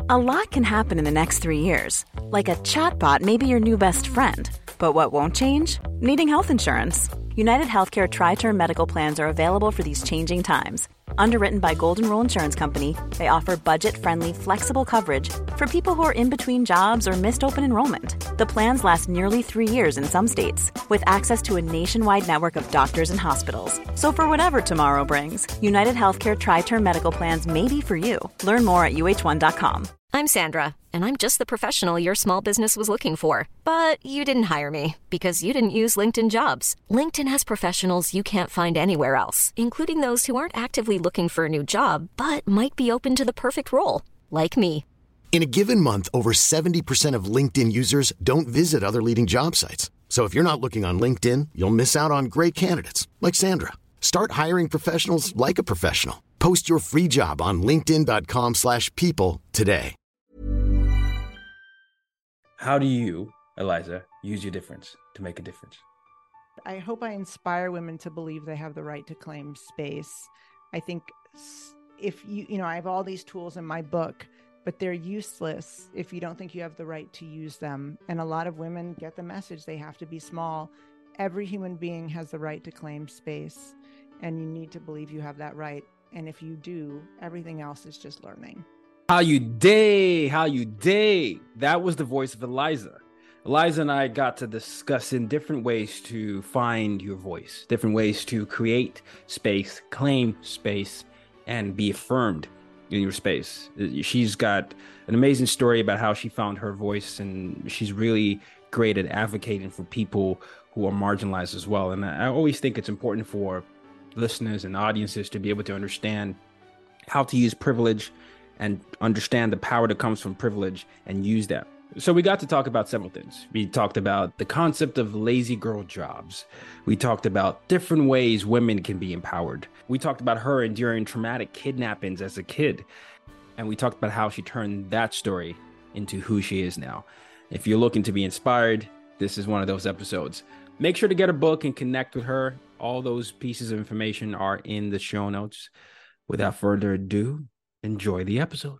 A lot can happen in the next 3 years. Like a chatbot may be your new best friend. But what won't change? Needing health insurance. United Healthcare Tri-Term Medical Plans are available for these changing times. Underwritten by Golden Rule Insurance Company, they offer budget-friendly, flexible coverage for people who are in between jobs or missed open enrollment. The plans last nearly 3 years in some states, with access to a nationwide network of doctors and hospitals. So for whatever tomorrow brings, United Healthcare Tri-Term Medical Plans may be for you. Learn more at uh1.com. I'm Sandra, and I'm just the professional your small business was looking for. But you didn't hire me because you didn't use LinkedIn Jobs. LinkedIn has professionals you can't find anywhere else, including those who aren't actively looking for a new job, but might be open to the perfect role, like me. In a given month, over 70% of LinkedIn users don't visit other leading job sites. So if you're not looking on LinkedIn, you'll miss out on great candidates like Sandra. Start hiring professionals like a professional. Post your free job on linkedin.com/people today. How do you, Eliza, use your difference to make a difference? I hope I inspire women to believe they have the right to claim space. I think if I have all these tools in my book, but they're useless if you don't think you have the right to use them. And a lot of women get the message they have to be small. Every human being has the right to claim space, and you need to believe you have that right. And if you do, everything else is just learning. How you day? That was the voice of Eliza. Eliza and I got to discussing different ways to find your voice, different ways to create space, claim space, and be affirmed in your space. She's got an amazing story about how she found her voice, and she's really great at advocating for people who are marginalized as well. And I always think it's important for listeners and audiences to be able to understand how to use privilege and understand the power that comes from privilege and use that. So we got to talk about several things. We talked about the concept of lazy girl jobs. We talked about different ways women can be empowered. We talked about her enduring traumatic kidnappings as a kid. And we talked about how she turned that story into who she is now. If you're looking to be inspired, this is one of those episodes. Make sure to get a book and connect with her. All those pieces of information are in the show notes. Without further ado, enjoy the episode.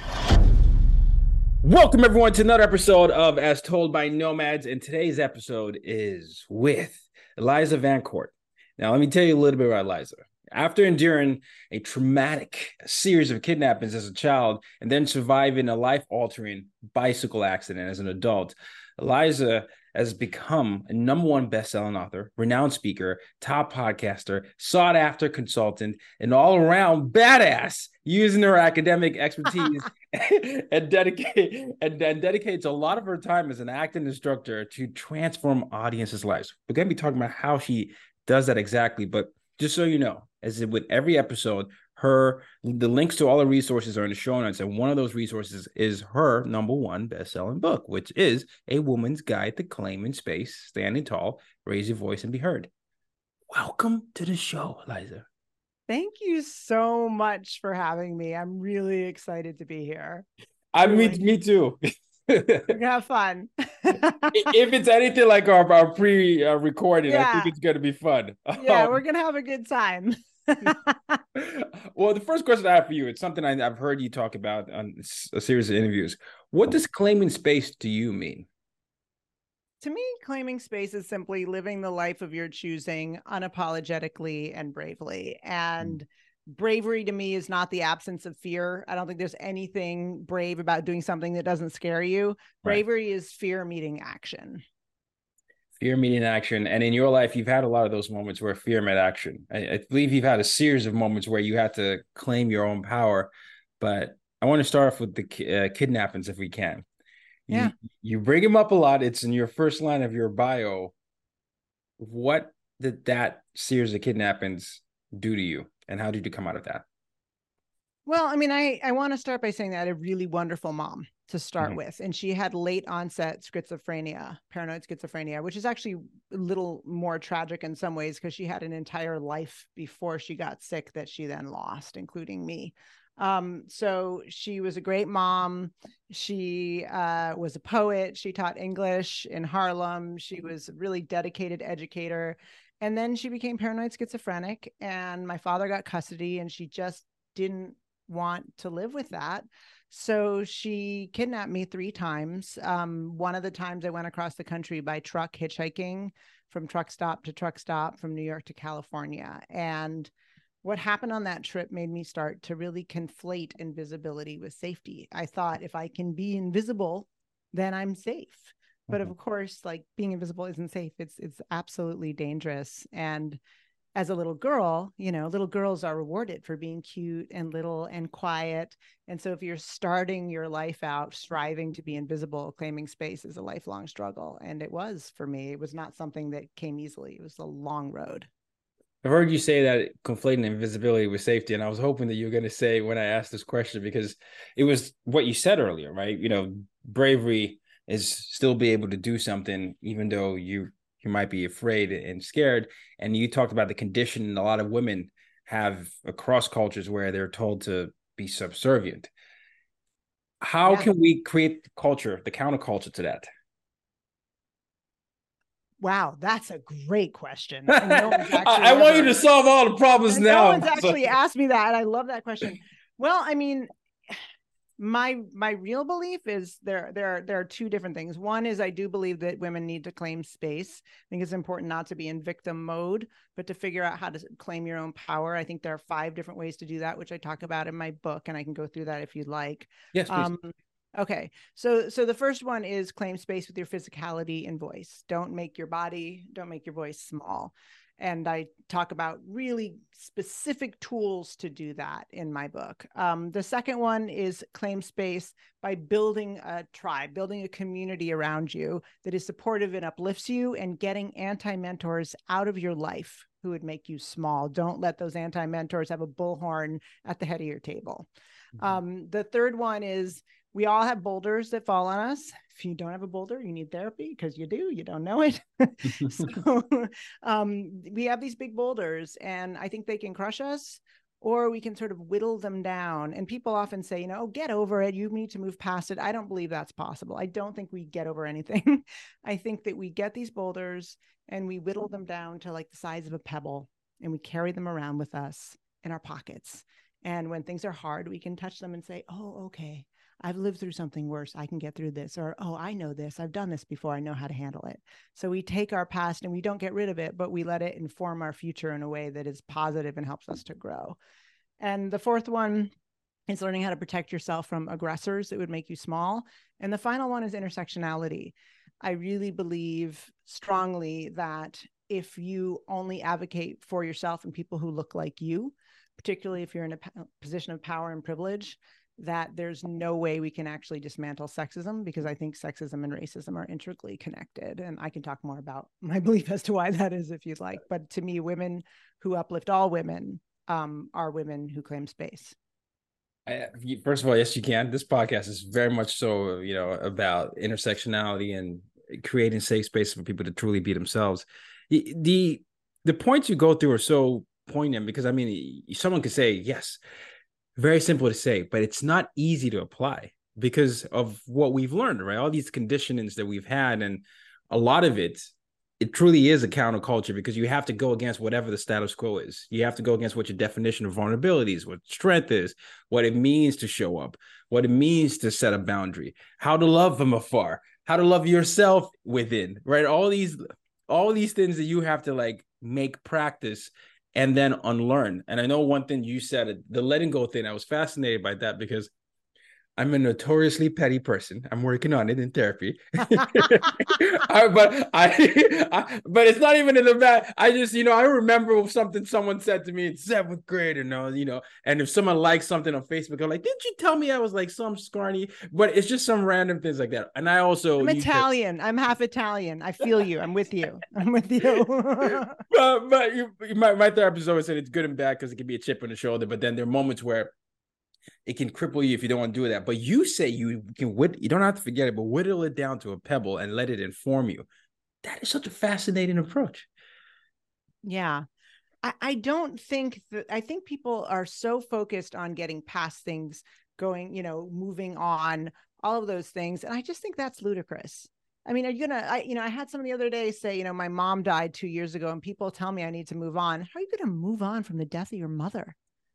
Welcome everyone to another episode of As Told by Nomads, and today's episode is with Eliza Vancourt. Now, let me tell you a little bit about Eliza. After enduring a traumatic series of kidnappings as a child and then surviving a life-altering bicycle accident as an adult, Eliza has become a #1 best-selling author, renowned speaker, top podcaster, sought-after consultant, and all-around badass, using her academic expertise and dedicates a lot of her time as an acting instructor to transform audiences' lives. We're going to be talking about how she does that exactly, but just so you know, as with every episode, the links to all the resources are in the show notes, and one of those resources is her #1 best-selling book, which is A Woman's Guide to Claiming Space, Standing Tall, Raise Your Voice, and Be Heard. Welcome to the show, Eliza. Thank you so much for having me. I'm really excited to be here. Me too. We're gonna have fun. If it's anything like our pre-recording, I think it's gonna be fun. Yeah, we're gonna have a good time. Well, the first question I have for you, it's something I've heard you talk about on a series of interviews. What does claiming space to you mean? To me, claiming space is simply living the life of your choosing unapologetically and bravely. And bravery to me is not the absence of fear. I don't think there's anything brave about doing something that doesn't scare you. Bravery is fear meeting action. Fear meeting action. And in your life, you've had a lot of those moments where fear met action. I believe you've had a series of moments where you had to claim your own power. But I want to start off with the kidnappings if we can. You bring him up a lot. It's in your first line of your bio. What did that series of kidnappings do to you? And how did you come out of that? Well, I mean, I want to start by saying that I had a really wonderful mom to start with. And she had late onset schizophrenia, paranoid schizophrenia, which is actually a little more tragic in some ways because she had an entire life before she got sick that she then lost, including me. So she was a great mom. She was a poet. She taught English in Harlem. She was a really dedicated educator. And then she became paranoid schizophrenic, and my father got custody, and she just didn't want to live with that. So she kidnapped me 3 times. One of the times I went across the country by truck, hitchhiking from truck stop to truck stop from New York to California. And what happened on that trip made me start to really conflate invisibility with safety. I thought if I can be invisible, then I'm safe. But of course, like, being invisible isn't safe. It's absolutely dangerous. And as a little girl, you know, little girls are rewarded for being cute and little and quiet. And so if you're starting your life out striving to be invisible, claiming space is a lifelong struggle. And it was for me. It was not something that came easily. It was a long road. I've heard you say that conflating invisibility with safety, and I was hoping that you were going to say when I asked this question, because it was what you said earlier, right? You know, bravery is still be able to do something even though you might be afraid and scared. And you talked about the condition a lot of women have across cultures where they're told to be subservient. How can we create the culture, the counterculture to that? Wow, that's a great question. And no one's I want you to solve all the problems now. No one's actually asked me that. And I love that question. Well, I mean, my real belief is there are 2 different things. One is I do believe that women need to claim space. I think it's important not to be in victim mode, but to figure out how to claim your own power. I think there are 5 different ways to do that, which I talk about in my book, and I can go through that if you'd like. Yes, please. Okay. So the first one is claim space with your physicality and voice. Don't make your voice small. And I talk about really specific tools to do that in my book. The second one is claim space by building a tribe, building a community around you that is supportive and uplifts you, and getting anti-mentors out of your life who would make you small. Don't let those anti-mentors have a bullhorn at the head of your table. The third one is we all have boulders that fall on us. If you don't have a boulder, you need therapy, because you don't know it. So we have these big boulders, and I think they can crush us, or we can sort of whittle them down. And people often say, you know, get over it. You need to move past it. I don't believe that's possible. I don't think we get over anything. I think that we get these boulders and we whittle them down to like the size of a pebble, and we carry them around with us in our pockets. And when things are hard, we can touch them and say, oh, okay, I've lived through something worse. I can get through this. Or, oh, I know this. I've done this before. I know how to handle it. So we take our past and we don't get rid of it, but we let it inform our future in a way that is positive and helps us to grow. And the fourth one is learning how to protect yourself from aggressors that would make you small. And the final one is intersectionality. I really believe strongly that if you only advocate for yourself and people who look like you, particularly if you're in a position of power and privilege, that there's no way we can actually dismantle sexism, because I think sexism and racism are intricately connected. And I can talk more about my belief as to why that is if you'd like. But to me, women who uplift all women are women who claim space. First of all, yes, you can. This podcast is very much so, you know, about intersectionality and creating safe space for people to truly be themselves. The points you go through are so poignant, because I mean, someone could say, yes, very simple to say, but it's not easy to apply because of what we've learned, right? All these conditionings that we've had, and a lot of it truly is a counterculture, because you have to go against whatever the status quo is. You have to go against what your definition of vulnerability is, what strength is, what it means to show up, what it means to set a boundary, how to love from afar, how to love yourself within, right? All these things that you have to like make practice and then unlearn. And I know one thing you said, the letting go thing, I was fascinated by that, because I'm a notoriously petty person. I'm working on it in therapy. But it's not even in the bad. I just, you know, I remember something someone said to me in 7th grade, and you know, and if someone likes something on Facebook, I'm like, didn't you tell me I was like some scarny? But it's just some random things like that. And I'm Italian. I'm half Italian. I feel you. I'm with you. I'm with you. My therapist always said it's good and bad, because it can be a chip on the shoulder. But then there are moments where it can cripple you if you don't want to do that. But you say you don't have to forget it, but whittle it down to a pebble and let it inform you. That is such a fascinating approach. Yeah. I don't think I think people are so focused on getting past things, going, you know, moving on, all of those things. And I just think that's ludicrous. I mean, I had someone the other day say, you know, my mom died 2 years ago, and people tell me I need to move on. How are you going to move on from the death of your mother?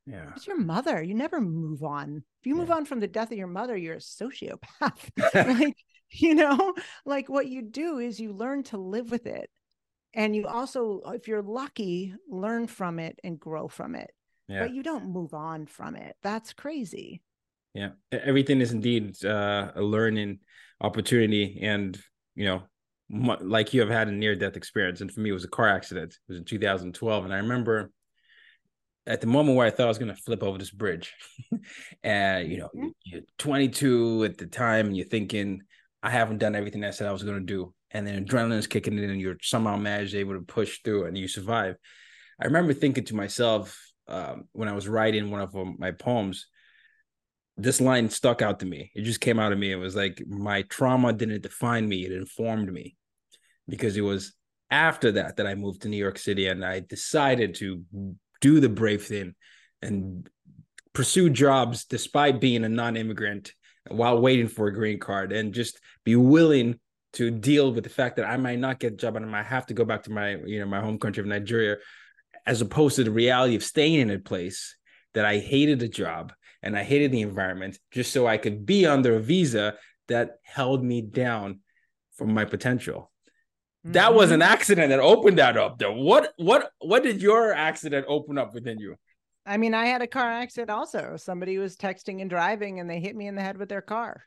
Yeah. It's your mother. You never move on. If you move on from the death of your mother, you're a sociopath. Like, like what you do is you learn to live with it. And you also, if you're lucky, learn from it and grow from it. Yeah. But you don't move on from it. That's crazy. Yeah. Everything is indeed a learning opportunity. And, like you have had a near-death experience. And for me, it was a car accident. It was in 2012. And I remember at the moment where I thought I was going to flip over this bridge, and, you're 22 at the time, and you're thinking, I haven't done everything I said I was going to do. And then adrenaline is kicking in, and you're somehow managed able to push through, and you survive. I remember thinking to myself, when I was writing one of my poems, this line stuck out to me. It just came out of me. It was like, my trauma didn't define me. It informed me, because it was after that I moved to New York City, and I decided to do the brave thing and pursue jobs despite being a non-immigrant while waiting for a green card, and just be willing to deal with the fact that I might not get a job and I might have to go back to my, my home country of Nigeria, as opposed to the reality of staying in a place that I hated the job and I hated the environment, just so I could be under a visa that held me down from my potential. That was an accident that opened that up, though. What did your accident open up within you? I mean, I had a car accident also. Somebody was texting and driving, and they hit me in the head with their car.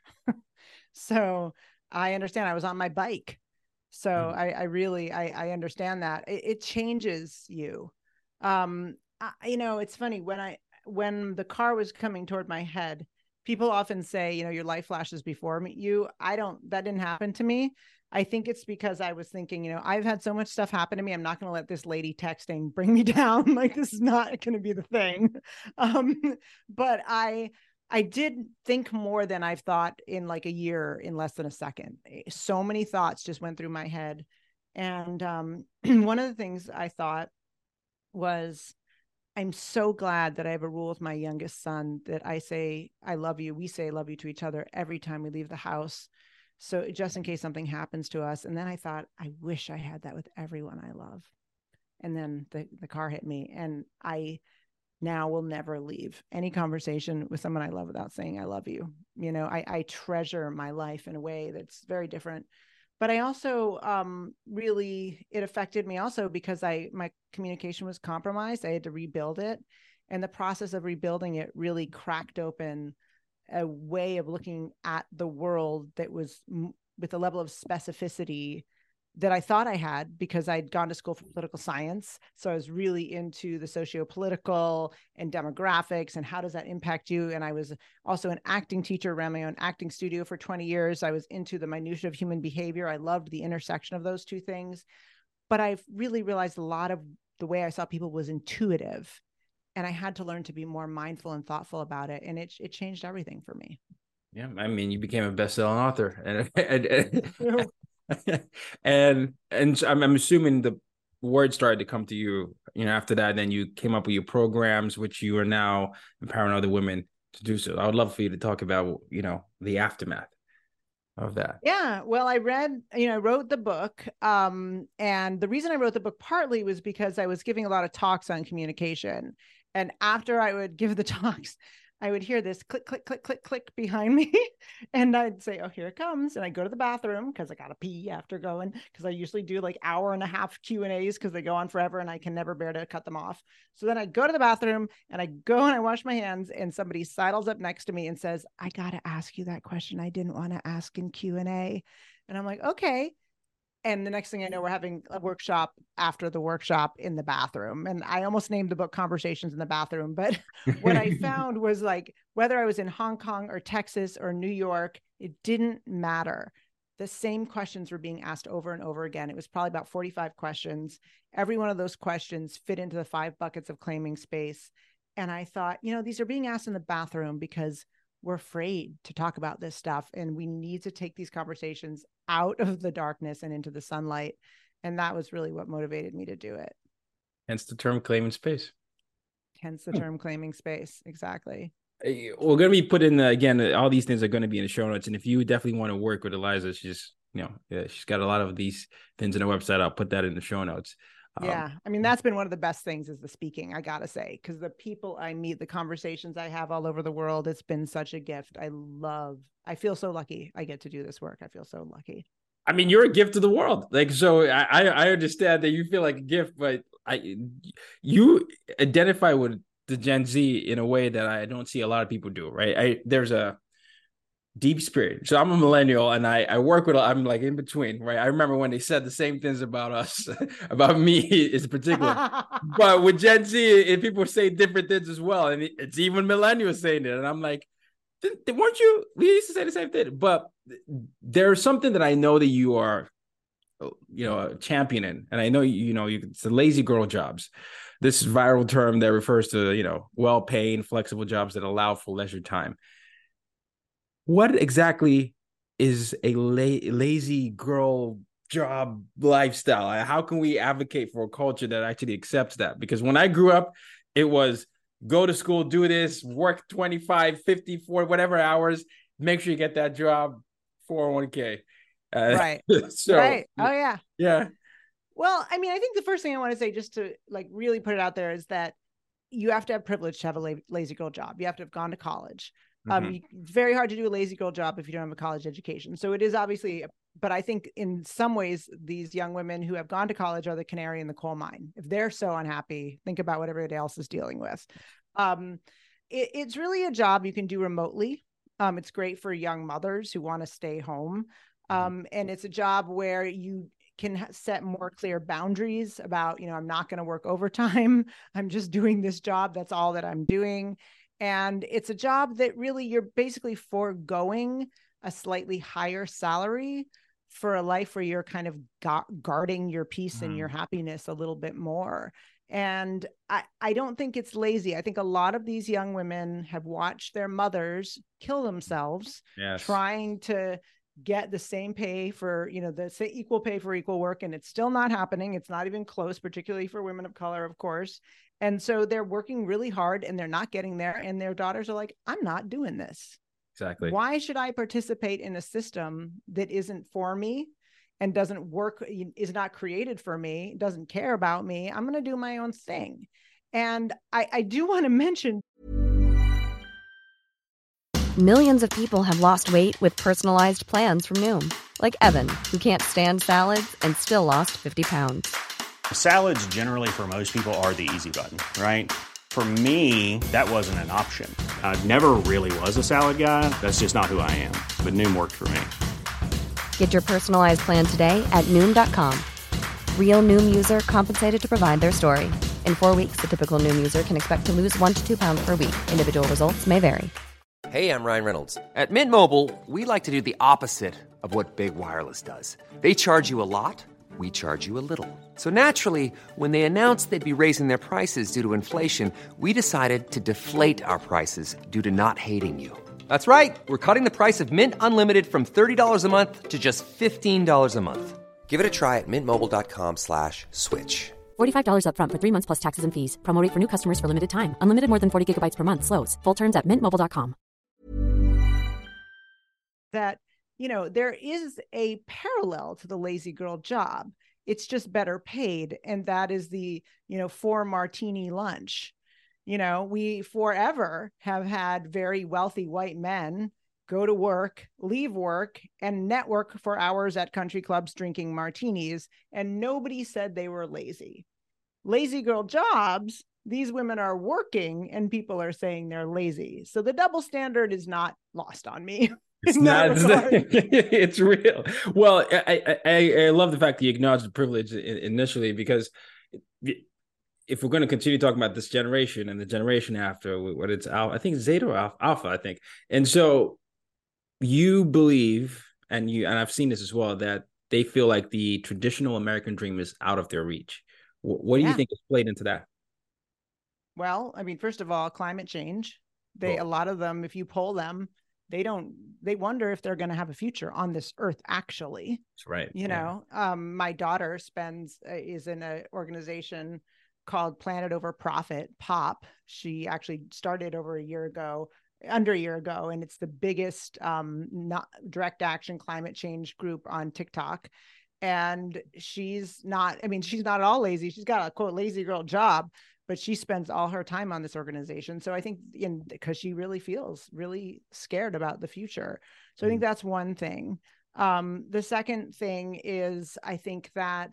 So I understand. I was on my bike. So I really understand that. It changes you. It's funny, when the car was coming toward my head, people often say, your life flashes before you. That didn't happen to me. I think it's because I was thinking, I've had so much stuff happen to me. I'm not going to let this lady texting bring me down. Like, this is not going to be the thing. But I did think more than I've thought in like a year, in less than a second. So many thoughts just went through my head. And one of the things I thought was, I'm so glad that I have a rule with my youngest son that I say, I love you. We say I love you to each other every time we leave the house. So just in case something happens to us. And then I thought, I wish I had that with everyone I love. And then the car hit me, and I now will never leave any conversation with someone I love without saying, I love you. I treasure my life in a way that's very different. But I also really, it affected me also because my communication was compromised. I had to rebuild it. And the process of rebuilding it really cracked open a way of looking at the world that was with a level of specificity that I thought I had, because I'd gone to school for political science. So I was really into the socio-political and demographics and how does that impact you. And I was also an acting teacher, ran my own acting studio for 20 years. I was into the minutiae of human behavior. I loved the intersection of those two things. But I've really realized a lot of the way I saw people was intuitive. And I had to learn to be more mindful and thoughtful about it. And it changed everything for me. Yeah. I mean, you became a best-selling author. And I'm assuming the word started to come to you, after that, then you came up with your programs, which you are now empowering other women to do so. I would love for you to talk about, the aftermath of that. Yeah. Well, I wrote the book. And the reason I wrote the book partly was because I was giving a lot of talks on communication. And after I would give the talks, I would hear this click, click, click, click, click behind me. And I'd say, oh, here it comes. And I go to the bathroom because I got to pee after going, because I usually do like 1.5 Q&As because they go on forever and I can never bear to cut them off. So then I go to the bathroom and I go and I wash my hands, and somebody sidles up next to me and says, I got to ask you that question I didn't want to ask in Q&A. And I'm like, okay. And the next thing I know, we're having a workshop after the workshop in the bathroom. And I almost named the book Conversations in the Bathroom. But what I found was, like, whether I was in Hong Kong or Texas or New York, it didn't matter. The same questions were being asked over and over again. It was probably about 45 questions. Every one of those questions fit into the 5 buckets of claiming space. And I thought, these are being asked in the bathroom because we're afraid to talk about this stuff. And we need to take these conversations out of the darkness and into the sunlight. And that was really what motivated me to do it. Hence the term claiming space. Hence the term claiming space. Exactly. We're going to be put in again, all these things are going to be in the show notes. And if you definitely want to work with Eliza, she's got a lot of these things on her website. I'll put that in the show notes. Yeah. I mean, that's been one of the best things is the speaking, I gotta say, because the people I meet, the conversations I have all over the world, it's been such a gift. I feel so lucky I get to do this work. I feel so lucky. I mean, you're a gift to the world. Like, so I understand that you feel like a gift, but you identify with the Gen Z in a way that I don't see a lot of people do, right? There's a deep spirit. So I'm a millennial and I work with, I'm like in between, right? I remember when they said the same things about us, about me in particular, but with Gen Z, people say different things as well. And it's even millennials saying it. And I'm like, weren't you, we used to say the same thing, but there's something that I know that you are, championing. And I know, it's the lazy girl jobs, this viral term that refers to, well-paying, flexible jobs that allow for leisure time. What exactly is a lazy girl job lifestyle? How can we advocate for a culture that actually accepts that? Because when I grew up, it was go to school, do this, work 25, 50, 40, whatever hours, make sure you get that job, 401k. Right. So, right. Oh, yeah. Yeah. Well, I mean, I think the first thing I want to say, just to like really put it out there, is that you have to have privilege to have a lazy girl job. You have to have gone to college. It's very hard to do a lazy girl job if you don't have a college education. So it is obviously, but I think in some ways, these young women who have gone to college are the canary in the coal mine. If they're so unhappy, think about what everybody else is dealing with. It's really a job you can do remotely. It's great for young mothers who want to stay home. And it's a job where you can set more clear boundaries about, I'm not going to work overtime. I'm just doing this job. That's all that I'm doing. And it's a job that really you're basically foregoing a slightly higher salary for a life where you're kind of guarding your peace and your happiness a little bit more. And I don't think it's lazy. I think a lot of these young women have watched their mothers kill themselves trying to get the same pay for, the equal pay for equal work. And it's still not happening. It's not even close, particularly for women of color, of course. And so they're working really hard and they're not getting there. And their daughters are like, I'm not doing this. Exactly. Why should I participate in a system that isn't for me and doesn't work, is not created for me, doesn't care about me? I'm going to do my own thing. And I do want to mention. Millions of people have lost weight with personalized plans from Noom. Like Evan, who can't stand salads and still lost 50 pounds. Salads generally for most people are the easy button, right? For me, that wasn't an option. I never really was a salad guy. That's just not who I am. But Noom worked for me. Get your personalized plan today at Noom.com. Real Noom user compensated to provide their story. In 4 weeks, the typical Noom user can expect to lose 1 to 2 pounds per week. Individual results may vary. Hey, I'm Ryan Reynolds. At Mint Mobile, we like to do the opposite of what Big Wireless does. They charge you a lot. We charge you a little. So naturally, when they announced they'd be raising their prices due to inflation, we decided to deflate our prices due to not hating you. That's right. We're cutting the price of Mint Unlimited from $30 a month to just $15 a month. Give it a try at mintmobile.com/switch. $45 up front for 3 months plus taxes and fees. Promo rate for new customers for limited time. Unlimited more than 40 gigabytes per month. Slows full terms at mintmobile.com. That there is a parallel to the lazy girl job. It's just better paid. And that is the, 4 martini lunch. We forever have had very wealthy white men go to work, leave work, and network for hours at country clubs drinking martinis. And nobody said they were lazy. Lazy girl jobs, these women are working and people are saying they're lazy. So the double standard is not lost on me. It's not. It's real. Well, I love the fact that you acknowledge the privilege initially, because if we're going to continue talking about this generation and the generation after, what it's Alpha, I think it's Zeta or Alpha, I think. And so you believe, and I've seen this as well, that they feel like the traditional American dream is out of their reach. What do you think has played into that? Well, I mean, first of all, climate change. A lot of them, if you poll them, they wonder if they're going to have a future on this earth, actually. That's right. My daughter is in an organization called Planet Over Profit, POP. She actually started under a year ago, and it's the biggest not direct action climate change group on TikTok. And she's not at all lazy. She's got a quote lazy girl job, but she spends all her time on this organization. So I think because she really feels really scared about the future. So I think that's one thing. The second thing is, I think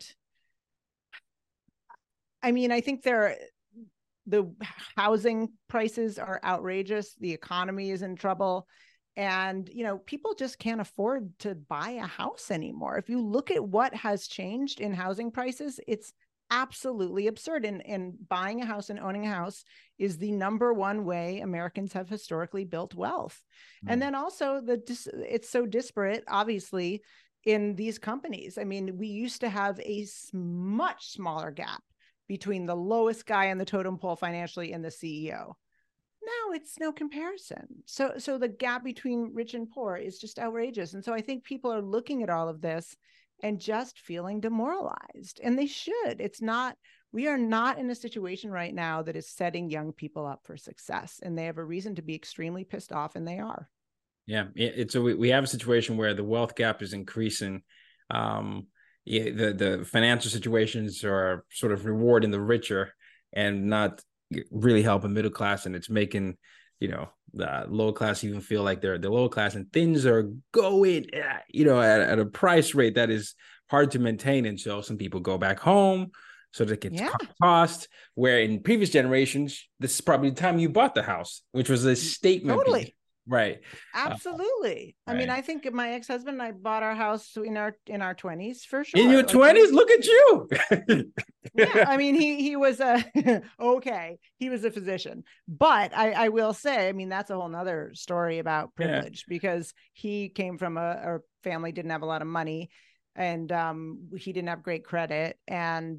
the housing prices are outrageous. The economy is in trouble. And, people just can't afford to buy a house anymore. If you look at what has changed in housing prices, it's absolutely absurd. And buying a house and owning a house is the number one way Americans have historically built wealth. And then also it's so disparate, obviously, in these companies. I mean, we used to have a much smaller gap between the lowest guy on the totem pole financially and the CEO. Now it's no comparison. So the gap between rich and poor is just outrageous. And so I think people are looking at all of this and just feeling demoralized, and they should. We are not in a situation right now that is setting young people up for success, and they have a reason to be extremely pissed off, and they are. Yeah, we have a situation where the wealth gap is increasing. The financial situations are sort of rewarding the richer and not really helping middle class, and it's making the lower class even feel like they're the lower class, and things are going at a price rate that is hard to maintain. And so some people go back home so they can cost, where in previous generations this is probably the time you bought the house, which was a statement. Totally. Right. Absolutely. Right. I mean, I think my ex-husband and I bought our house in our 20s for sure. In your 20s? Look at you. Yeah. I mean, he was he was a physician, but I will say, I mean, that's a whole nother story about privilege, because he came from a family, didn't have a lot of money, and he didn't have great credit. And,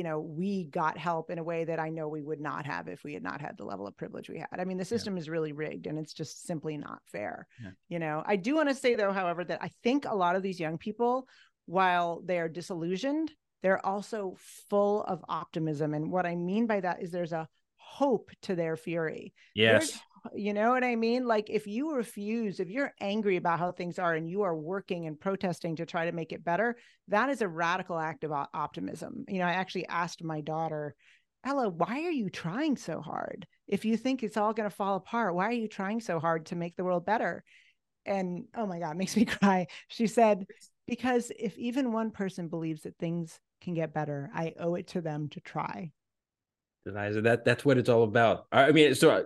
we got help in a way that I know we would not have if we had not had the level of privilege we had. I mean, the system is really rigged, and it's just simply not fair. Yeah. I do want to say, though, however, that I think a lot of these young people, while they're disillusioned, they're also full of optimism. And what I mean by that is there's a hope to their fury. Yes. You know what I mean? Like, if you're angry about how things are and you are working and protesting to try to make it better, that is a radical act of optimism. I actually asked my daughter, Ella, why are you trying so hard? If you think it's all going to fall apart, why are you trying so hard to make the world better? And oh my God, it makes me cry. She said, because if even one person believes that things can get better, I owe it to them to try. Eliza, that's what it's all about. I mean, so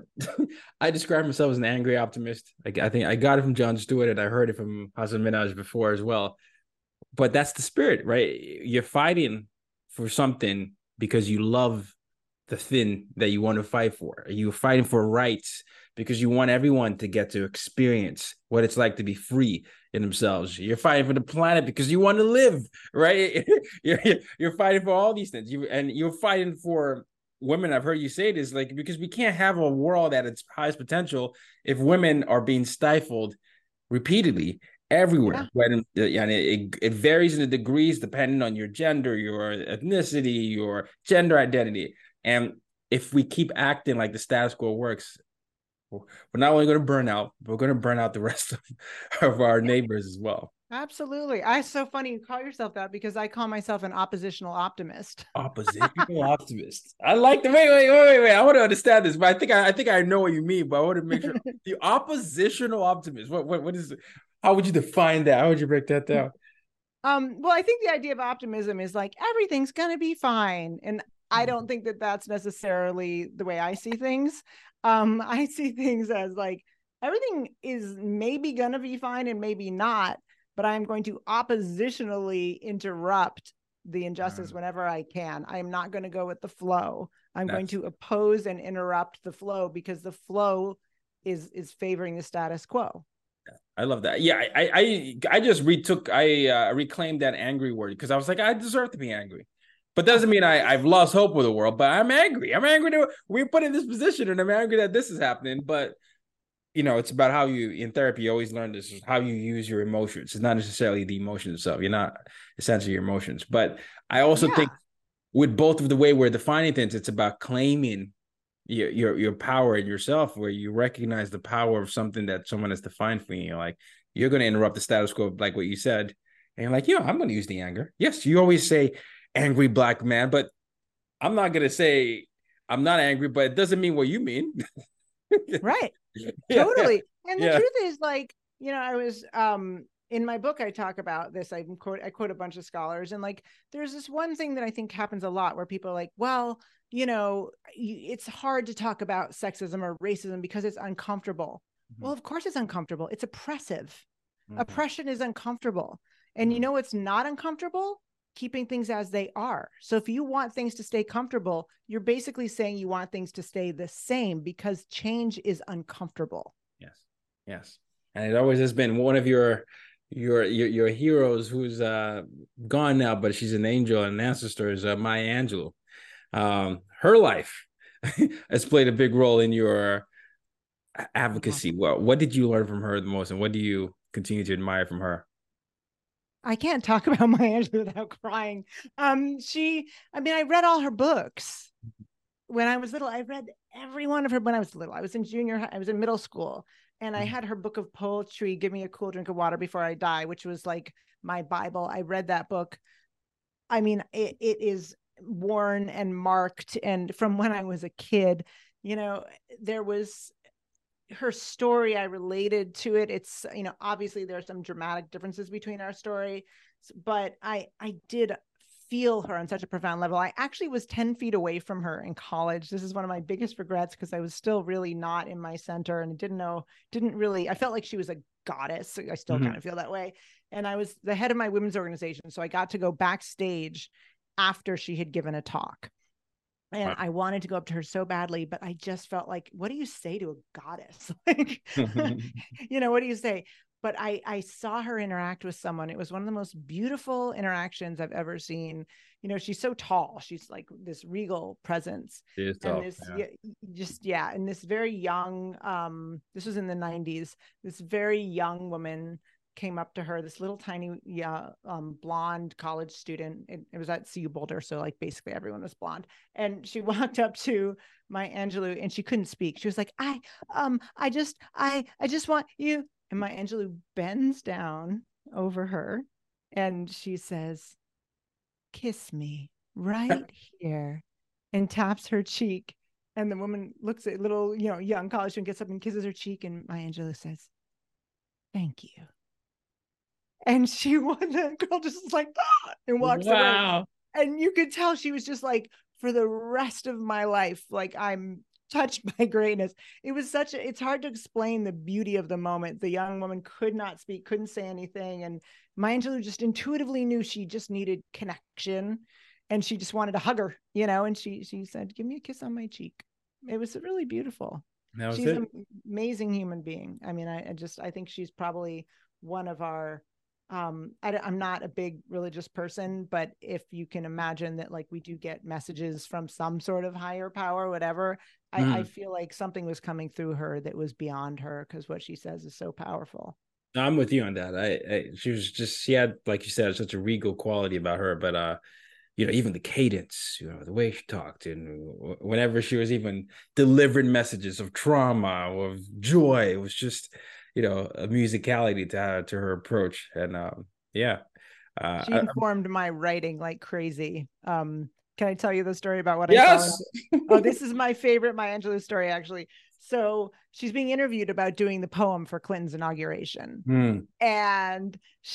I describe myself as an angry optimist. I think I got it from Jon Stewart, and I heard it from Hasan Minhaj before as well. But that's the spirit, right? You're fighting for something because you love the thing that you want to fight for. You're fighting for rights because you want everyone to get to experience what it's like to be free in themselves. You're fighting for the planet because you want to live, right? You're fighting for all these things. You're fighting for women. I've heard you say this, like, because we can't have a world at its highest potential if women are being stifled repeatedly everywhere. When it varies in the degrees depending on your gender, your ethnicity, your gender identity. And if we keep acting like the status quo works, we're not only going to burn out, but we're going to burn out the rest of our neighbors as well. Absolutely. It's so funny you call yourself that, because I call myself an oppositional optimist. Oppositional optimist. I like the wait. I want to understand this, but I think I know what you mean, but I want to make sure. The oppositional optimist. What is it? How would you define that? How would you break that down? Well, I think the idea of optimism is like everything's going to be fine. And I don't think that that's necessarily the way I see things. I see things as like everything is maybe going to be fine and maybe not, but I'm going to oppositionally interrupt the injustice whenever I can. I am not going to go with the flow. I'm going to oppose and interrupt the flow, because the flow is favoring the status quo. I love that. Yeah, I just reclaimed that angry word, because I was like, I deserve to be angry. But doesn't mean I've lost hope with the world, but I'm angry. I'm angry that we're put in this position, and I'm angry that this is happening. But, it's about how in therapy, you always learn this, is how you use your emotions. It's not necessarily the emotion itself. You're not essentially your emotions. But I also think with both of the way we're defining things, it's about claiming your power in yourself, where you recognize the power of something that someone has defined for you. Like, you're going to interrupt the status quo, like what you said, And you're like, yeah, I'm going to use the anger. Yes, you always say angry black man, but I'm not going to say I'm not angry, but it doesn't mean what you mean. Right. Yeah. Totally. And the Yeah. truth is, like, I was in my book, I talk about this. I quote a bunch of scholars, and like there's this one thing that I think happens a lot where people are like, well, it's hard to talk about sexism or racism because it's uncomfortable. Mm-hmm. Well, of course it's uncomfortable. It's oppressive. Mm-hmm. Oppression is uncomfortable. And it's not uncomfortable? Keeping things as they are. So if you want things to stay comfortable, you're basically saying you want things to stay the same because change is uncomfortable. Yes. And it always has been one of your heroes who's gone now, but she's an angel and an ancestor, is Maya Angelou. Her life has played a big role in your advocacy. Well, what did you learn from her the most, and what do you continue to admire from her? I can't talk about Maya Angelou without crying. I read all her books when I was little. I read every one of her when I was little. I was in middle school, and I had her book of poetry, Give Me a Cool Drink of Water Before I Die, which was like my Bible. I read that book. I mean, it is worn and marked. And from when I was a kid, there was her story. I related to it. It's, obviously there are some dramatic differences between our story, but I did feel her on such a profound level. I actually was 10 feet away from her in college. This is one of my biggest regrets because I was still really not in my center and I felt like she was a goddess. I still kind of feel that way. And I was the head of my women's organization. So I got to go backstage after she had given a talk. And wow. I wanted to go up to her so badly, but I just felt like, what do you say to a goddess? Like, what do you say? But I saw her interact with someone. It was one of the most beautiful interactions I've ever seen. She's so tall. She's like this regal presence. She is tall. And and this very young, this was in the 90s, this very young woman came up to her, this little tiny blonde college student. It was at CU Boulder, so like basically everyone was blonde. And she walked up to Maya Angelou and she couldn't speak. She was like, I just want you. And Maya Angelou bends down over her and she says, kiss me right here, and taps her cheek. And the woman looks at little, young college student, gets up and kisses her cheek. And Maya Angelou says, thank you. And the girl just was like, ah, and walks away. And you could tell she was just like, for the rest of my life, like, I'm touched by greatness. It was it's hard to explain the beauty of the moment. The young woman could not speak, couldn't say anything. And Maya Angelou just intuitively knew she just needed connection. And she just wanted to hug her, and she said, give me a kiss on my cheek. It was really beautiful. She's an amazing human being. I mean, I think she's probably one of our, I'm not a big religious person, but if you can imagine that, like, we do get messages from some sort of higher power, whatever, I feel like something was coming through her that was beyond her, because what she says is so powerful. I'm with you on that. She had, like you said, such a regal quality about her, but even the cadence, the way she talked, and whenever she was even delivering messages of trauma or of joy, it was just, a musicality to her approach. And she informed my writing like crazy. Can I tell you the story about what I saw? Oh, this is my favorite Maya Angelou story, actually. So she's being interviewed about doing the poem for Clinton's inauguration. And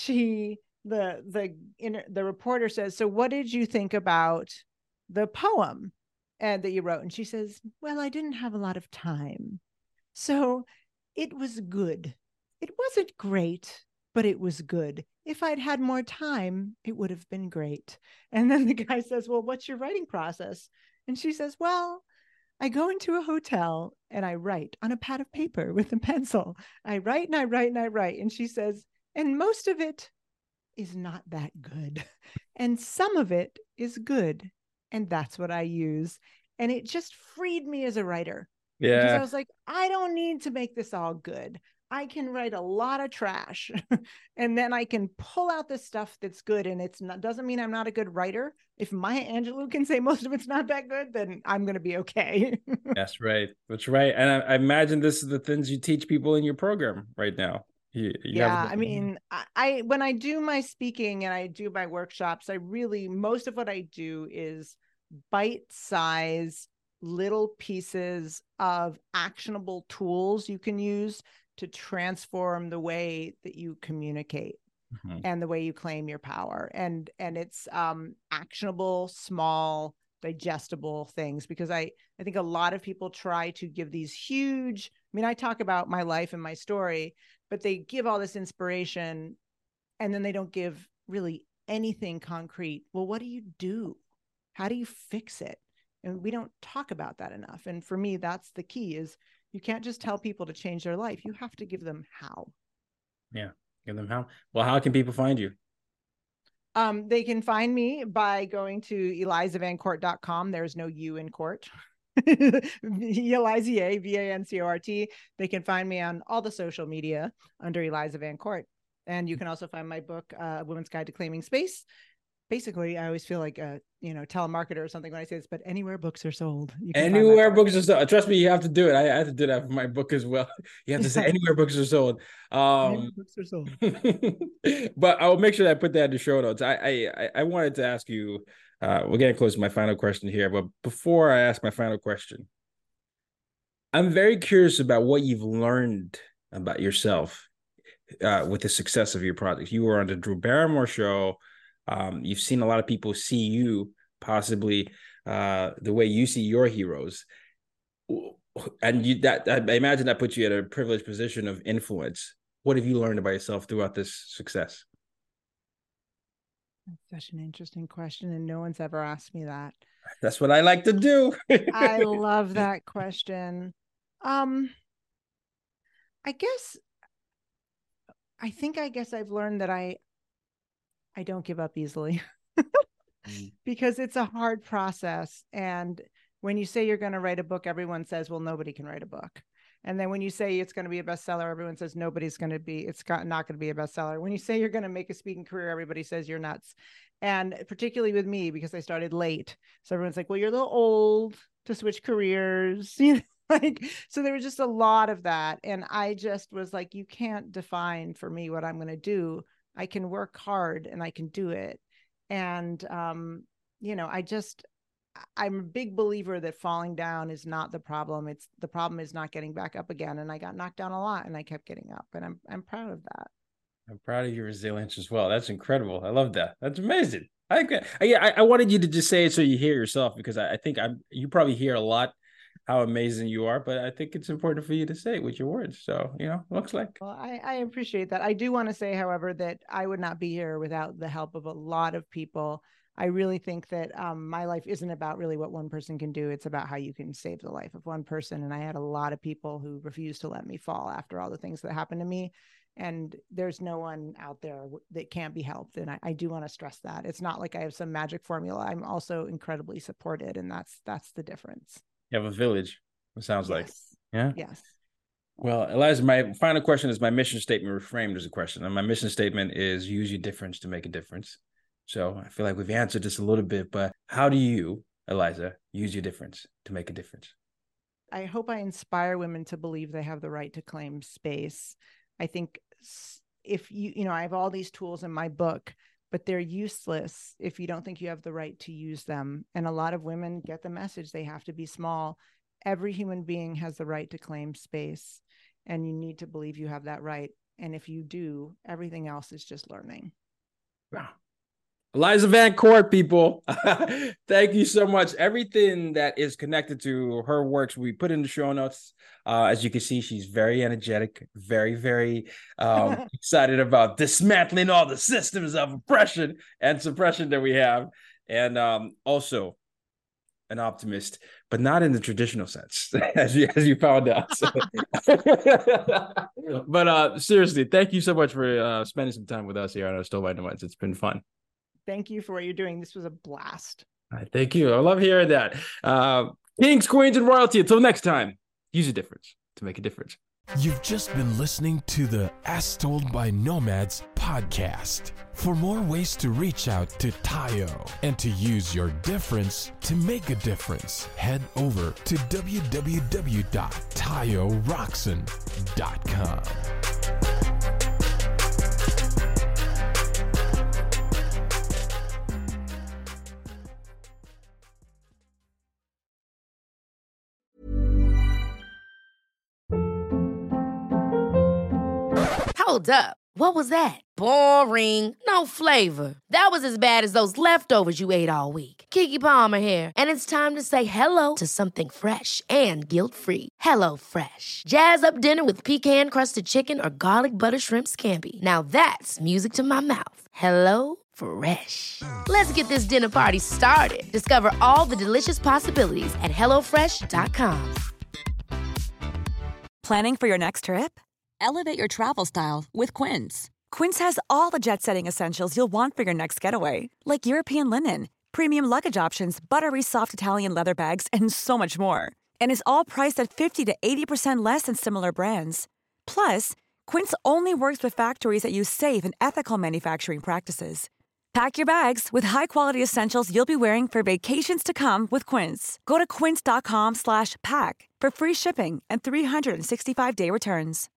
the reporter says, so what did you think about the poem that you wrote? And she says, well, I didn't have a lot of time. So it was good. It wasn't great, but it was good. If I'd had more time, it would have been great. And then the guy says, well, what's your writing process? And she says, well, I go into a hotel and I write on a pad of paper with a pencil. I write and I write and I write. And she says, and most of it is not that good. And some of it is good. And that's what I use. And it just freed me as a writer. Yeah. Because I was like, I don't need to make this all good. I can write a lot of trash and then I can pull out the stuff that's good. And doesn't mean I'm not a good writer. If Maya Angelou can say most of it's not that good, then I'm going to be okay. That's right. That's right. And I imagine this is the things you teach people in your program right now. I mean, I when I do my speaking and I do my workshops, most of what I do is bite-sized little pieces of actionable tools you can use to transform the way that you communicate and the way you claim your power. And it's actionable, small, digestible things, because I think a lot of people try to give these huge, I talk about my life and my story, but they give all this inspiration and then they don't give really anything concrete. Well, what do you do? How do you fix it? And we don't talk about that enough. And for me, that's the key, is you can't just tell people to change their life. You have to give them how. Yeah. Give them how. Well, how can people find you? They can find me by going to elizavancourt.com. There's no U in court. Eliza Vancort. They can find me on all the social media under Eliza Vancourt. And you can also find my book, Women's Guide to Claiming Space. Basically, I always feel like a telemarketer or something when I say this, but anywhere books are sold. Anywhere books are sold. Trust me, you have to do it. I have to do that for my book as well. You have to say anywhere books are sold. Anywhere books are sold. But I will make sure that I put that in the show notes. I wanted to ask you, we're getting close to my final question here, but before I ask my final question, I'm very curious about what you've learned about yourself with the success of your project. You were on the Drew Barrymore show. You've seen a lot of people see you possibly the way you see your heroes, and I imagine that puts you at a privileged position of influence. What have you learned about yourself throughout this success? That's such an interesting question, and no one's ever asked me that. That's what I like to do. I love that question. I guess I've learned that I don't give up easily because it's a hard process. And when you say you're going to write a book, everyone says, well, nobody can write a book. And then when you say it's going to be a bestseller, everyone says not going to be a bestseller. When you say you're going to make a speaking career, everybody says you're nuts. And particularly with me, because I started late. So everyone's like, well, you're a little old to switch careers. So there was just a lot of that. And I just was like, you can't define for me what I'm going to do. I can work hard and I can do it. And, I'm a big believer that falling down is not the problem. The problem is not getting back up again. And I got knocked down a lot and I kept getting up, and I'm proud of that. I'm proud of your resilience as well. That's incredible. I love that. That's amazing. I wanted you to just say it so you hear yourself, because I think you probably hear a lot how amazing you are, but I think it's important for you to say it with your words. So, looks like. Well, I appreciate that. I do want to say, however, that I would not be here without the help of a lot of people. I really think that my life isn't about really what one person can do. It's about how you can save the life of one person. And I had a lot of people who refused to let me fall after all the things that happened to me. And there's no one out there that can't be helped. And I do want to stress that. It's not like I have some magic formula. I'm also incredibly supported. And that's the difference. You have a village, it sounds like. Yeah? Yes. Well, Eliza, my final question is my mission statement reframed as a question. And my mission statement is use your difference to make a difference. So I feel like we've answered this a little bit, but how do you, Eliza, use your difference to make a difference? I hope I inspire women to believe they have the right to claim space. I think if I have all these tools in my book, but they're useless if you don't think you have the right to use them. And a lot of women get the message they have to be small. Every human being has the right to claim space, and you need to believe you have that right. And if you do, everything else is just learning. Wow. Eliza Vancourt, people. Thank you so much. Everything that is connected to her works, we put in the show notes. As you can see, she's very energetic, very, very excited about dismantling all the systems of oppression and suppression that we have. And also an optimist, but not in the traditional sense, as you found out. So. But seriously, thank you so much for spending some time with us here on Our Stole by Nomads. It's been fun. Thank you for what you're doing. This was a blast. Thank you. I love hearing that. Kings, queens, and royalty. Until next time, use a difference to make a difference. You've just been listening to the As Told by Nomads podcast. For more ways to reach out to Tayo and to use your difference to make a difference, head over to www.tayorockson.com. Hold up. What was that? Boring. No flavor. That was as bad as those leftovers you ate all week. Keke Palmer here, and it's time to say hello to something fresh and guilt-free. Hello Fresh. Jazz up dinner with pecan-crusted chicken or garlic butter shrimp scampi. Now that's music to my mouth. Hello Fresh. Let's get this dinner party started. Discover all the delicious possibilities at hellofresh.com. Planning for your next trip? Elevate your travel style with Quince. Quince has all the jet-setting essentials you'll want for your next getaway, like European linen, premium luggage options, buttery soft Italian leather bags, and so much more. And is all priced at 50 to 80% less than similar brands. Plus, Quince only works with factories that use safe and ethical manufacturing practices. Pack your bags with high-quality essentials you'll be wearing for vacations to come with Quince. Go to quince.com/pack for free shipping and 365-day returns.